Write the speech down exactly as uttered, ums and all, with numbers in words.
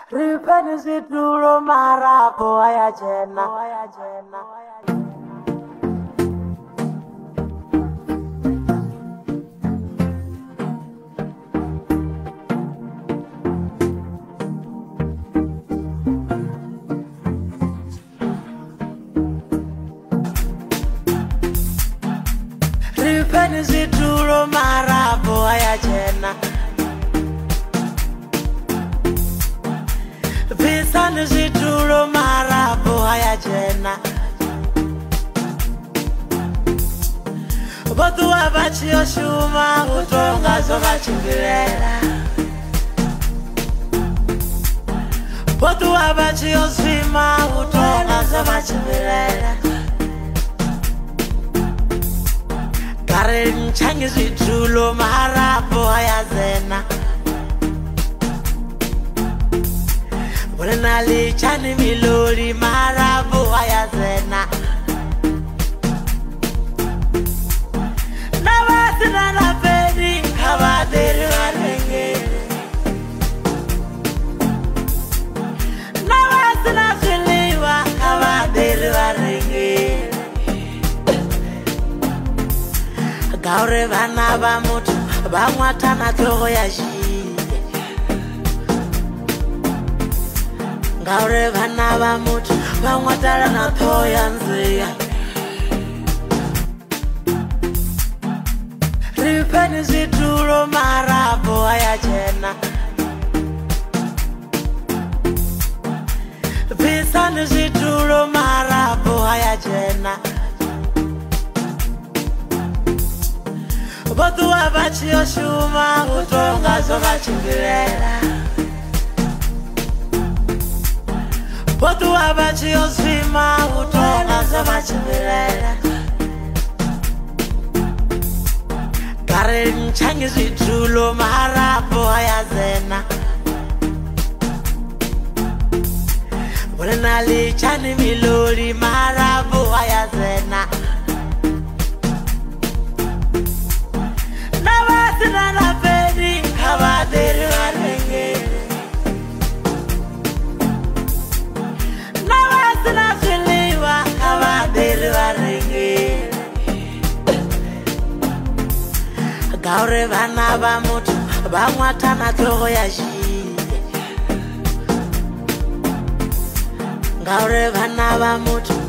Ripeni situlo marapo aya jena. Ripeni situlo marapo aya jena. Pisani situlo marapo aya jena. Botu abachi yoshuma utonga zoba chingirera. Botu abachi yoshima utonga zoba chingirera. Karen changi situlo marapo aya zena. Wena li chani milori marapo aya zena. Nabasi na la pedi kabaderi warenge. Nabasi na filiwa kabaderi warenge. Gaure vana ba mutu bangwatana togo ya shi. Gaure vana ba mutu bangwatana na togo ya nzeya. Ripeni situlo marapo aya jena. Pisani situlo marapo aya jena. Botu abachi yoshuma utonga zoba chingirera. Botu abachi yoshima utonga zoba chingirera. Karen changi situlo marapo aya zena. Wena li chani milori marapo aya zena. Nabasi na la pedi kabaderi warenge. Nabasi na filiwa kabaderi warenge. Gaure vana ba mutu bangwatana togo ya shi. Gaure vana ba mutu